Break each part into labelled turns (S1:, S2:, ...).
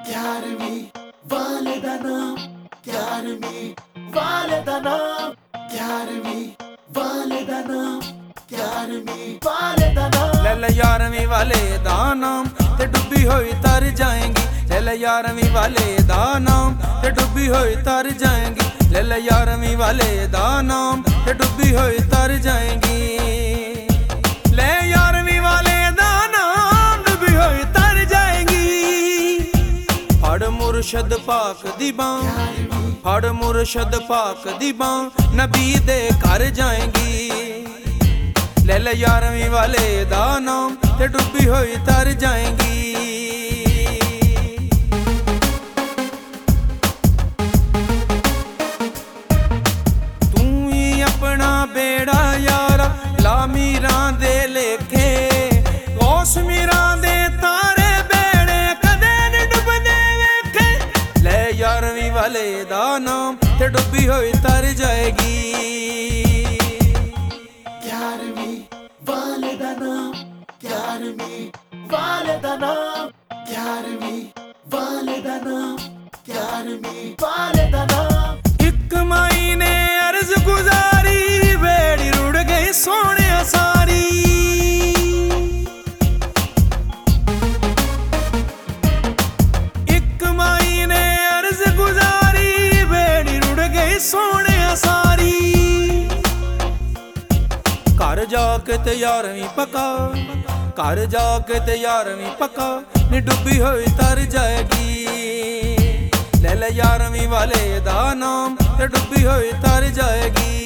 S1: 11ਵੀਂ ਵਾਲੇ ਦਾ ਨਾਮ 11ਵੀਂ ਵਾਲੇ ਦਾ ਨਾਮ 11ਵੀਂ ਵਾਲੇ ਦਾ ਨਾਮ 11ਵੀਂ ਵਾਲੇ ਦਾ ਨਾਮ
S2: ਲੈ ਲੈ 11ਵੀਂ ਵਾਲੇ ਦਾ ਨਾਮ ਤੇ ਡੁੱਬੀ ਹੋਈ ਤਰ ਜਾਏਗੀ। ਲੈ ਲੈ 11ਵੀਂ ਵਾਲੇ ਦਾ ਨਾਮ ਤੇ ਡੁੱਬੀ ਹੋਈ ਤਰ ਜਾਏਗੀ। ਲੈ ਲੈ 11ਵੀਂ ਵਾਲੇ ਦਾ ਨਾਮ ਤੇ ਡੁੱਬੀ ਹੋਈ ਤਰ ਜਾਏਗੀ। ਲੈ 11ਵੀਂ ਵਾਲੇ ਦਾ ਨਾਮ ਡੁੱਬੀ ਹੋਈ ਤਰ ਜਾਏਗੀ। ਫੜ ਮੁਰਸ਼ਦ ਪਾਕ ਦੀ ਬਾਂਹ, ਫੜ ਮੁਰਸ਼ਦ ਪਾਕ ਦੀ ਬਾਂਹ, ਨਬੀ ਦੇ ਘਰ ਜਾਏਗੀ। ਲੈ ਲੈ 11ਵੀਂ ਵਾਲੇ ਦਾ ਨਾਮ ਤੇ ਡੁੱਬੀ ਹੋਈ ਤਰ ਜਾਏਗੀ। ਤੂੰ ਹੀ ਆਪਣਾ ਬੇੜਾ ਯਾਰਾ ਲਾ ਮੀਰਾਂ ਦੇ ਲੇਖੇ, ਉਸ ਮੀਰਾਂ ਦੇ ਤਾਰੇ ਬੇੜੇ ਕਦੇ ਨੀ ਡੁੱਬਦੇ ਵੇਖੇ। ਲੈ 11ਵੀਂ ਵਾਲੇ ਦਾ ਨਾਮ ਤੇ ਡੁੱਬੀ ਹੋਈ ਤਰ ਜਾਏਗੀ।
S1: 11ਵੀਂ ਵਾਲੇ ਦਾ ਨਾਮ 11ਵੀਂ ਵਾਲੇ ਦਾ ਨਾਮ 11ਵੀਂ ਵਾਲੇ ਦਾ ਨਾਮ 11ਵੀਂ ਵਾਲੇ ਦਾ ਨਾਮ।
S2: ਇੱਕ ਮਾਈ ਨੇ ਅਰਜ਼ ਗੁਜ਼ਾਰੀ, ਬੇੜੀ ਰੁੜ ਗਈ ਸੋਹਣਿਆ ਸਾਰੀ। ਇੱਕ ਮਾਈ ਨੇ ਅਰਜ਼ ਗੁਜ਼ਾਰੀ, ਬੇੜੀ ਰੁੜ ਗਈ ਸੋਹਣਿਆ ਸਾਰੀ। ਘਰ ਜਾ ਕੇ ਤੇ 11ਵੀਂ ਪੱਕਾ, ਘਰ ਜਾ ਕੇ ਤੇ 11ਵੀਂ ਪੱਕਾ, ਨੀ ਡੁੱਬੀ ਹੋਈ ਤਰ ਜਾਏਗੀ। ਲੈ ਲੈ 11ਵੀਂ ਵਾਲੇ ਦਾ ਨਾਮ ਤੇ ਡੁੱਬੀ ਹੋਈ ਤਰ ਜਾਏਗੀ।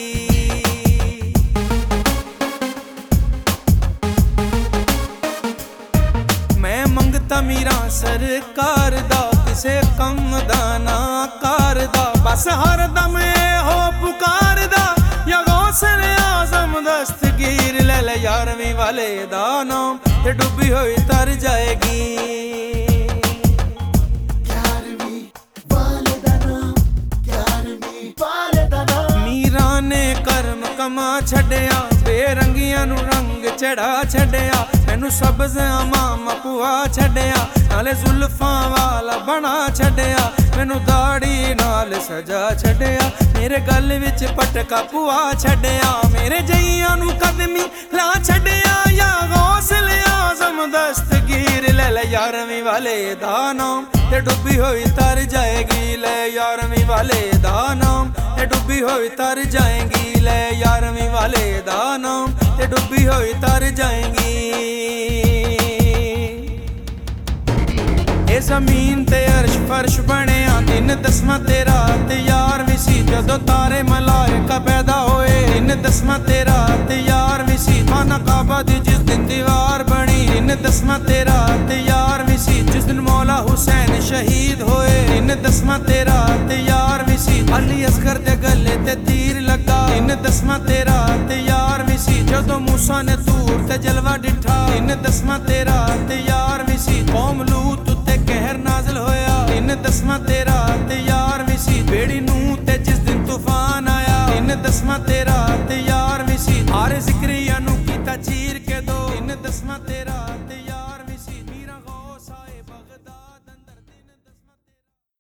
S2: ਮੈਂ ਮੰਗਤਾ ਮੀਰਾਂ ਸਰਕਾਰ ਦਾ, ਕਿਸੇ ਕੰਮ ਦਾ ਨਾ ਕਰਦਾ, ਬਸ ਹਰ ਦਮ ਇਹੋ ਪੁਕਾਰਦਾ, ਯਾ ਗੌਸਲ ਆਜ਼ਮ ਦਸਤਗੀਰ। ਲੈ ਲੈ 11ਵੀਂ ਵਾਲੇ ਦਾ ਨਾਮ ਤੇ ਡੁੱਬੀ ਹੋਈ ਤਰ ਜਾਏਗੀ।
S1: 11ਵੀਂ ਵਾਲੇ ਦਾ ਨਾਮ 11ਵੀਂ ਵਾਲੇ ਦਾ ਨਾਮ।
S2: ਮੀਰਾਂ ਨੇ ਕਰਮ ਕਮਾ ਛੱਡਿਆ, ਬੇਰੰਗੀਆਂ ਨੂੰ ਰੰਗ ਚੜਾ ਛੱਡਿਆ, ਮੈਨੂੰ ਸਬਜ਼ ਮਾਮਾ ਪੁਆ ਛੱਡਿਆ, ਨਾਲੇ ਜ਼ੁਲਫਾਂ ਵਾਲਾ ਬਣਾ ਛੱਡਿਆ, ਮੈਨੂੰ ਦਾੜੀ ਨਾਲ ਸਜਾ ਛੱਡਿਆ, ਮੇਰੇ ਗਲ ਵਿੱਚ ਪਟਕਾ ਪੁਆ ਛੱਡਿਆ, ਮੇਰੇ ਜਈਆਂ ਨੂੰ ਕਦਮੀ ਲਾ ਛੱਡਿਆ, ਯਾ ਗੌਸਲ ਆਜ਼ਮ ਦਸਤਗੀਰ। ਲੈ ਲੈ 11ਵੀਂ ਵਾਲੇ ਦਾ ਨਾਮ ਤੇ ਡੁੱਬੀ ਹੋਈ ਤਰ ਜਾਏਗੀ। ਲੈ 11ਵੀਂ ਵਾਲੇ ਦਾ ਨਾਮ ਤੇ ਡੁੱਬੀ ਹੋਈ ਤਰ ਜਾਏਗੀ। ਲੈ 11ਵੀਂ ਵਾਲੇ ਦਾ ਨਾਮ ਤੇ ਡੁੱਬੀ ਹੋਈ ਤਰ ਜਾਏਗੀ। ਇਹ ਜ਼ਮੀਨ ਤੇ ਅਰਸ਼ ਫਰਸ਼ ਬਣਿਆ, ਦਿਨ 10ਵਾਂ ਤੇ ਰਾਤ 11ਵੀਂ ਸੀ, ਜਦੋਂ ਤਾਰੇ ਮਲਾਇਕਾ ਪੈਦਾ ਹੋਏ। ਦਿਨ 10ਵਾਂ ਤੇ ਰਾਤ 11ਵੀਂ ਸੀ, ਖਾਨਾ ਕਾਬਾ ਦੀ ਜਿਸ ਦਿਨ ਦੀਵਾਰ ਬਣੀ। ਦਿਨ 10ਵਾਂ ਤੇ ਰਾਤ 11ਵੀਂ ਸੀ, ਜਿਸ ਦਿਨ ਮੌਲਾ ਹੁਸੈਨ ਸ਼ਹੀਦ ਹੋਏ। ਦਿਨ 10ਵਾਂ ਤੇ ਰਾਤ 11ਵੀਂ ਸੀ, ਅਲੀ ਅਸਗਰ ਦੇ ਗਲੇ ਤੇ ਤੀਰ ਲੱਗਾ। ਦਿਨ 10ਵਾਂ ਤੇ ਰਾਤ 11ਵੀਂ ਸੀ, ਜਦੋਂ ਮੂਸਾ ਨੇ ਤੂਰ ਤੇ ਜਲਵਾ ਡਿਠਾ। ਦਿਨ 10ਵਾਂ ਤੇ ਰਾਤ 11ਵੀਂ ਸੀ, ਕੌਮ ਲੂਤ ਉੱਤੇ ਕਹਿਰ ਨਾਜ਼ਲ ਹੋਇਆ। ਦਿਨ 10ਵਾਂ ਤੇ ਰਾਤ 11ਵੀਂ ਸੀ, ਬੇੜੀ ਨੂੰ ਤੇ ਜਿਸ ਦਿਨ ਤੂਫਾਨ ਆਇਆ। ਦਿਨ 10ਵਾਂ ਤੇ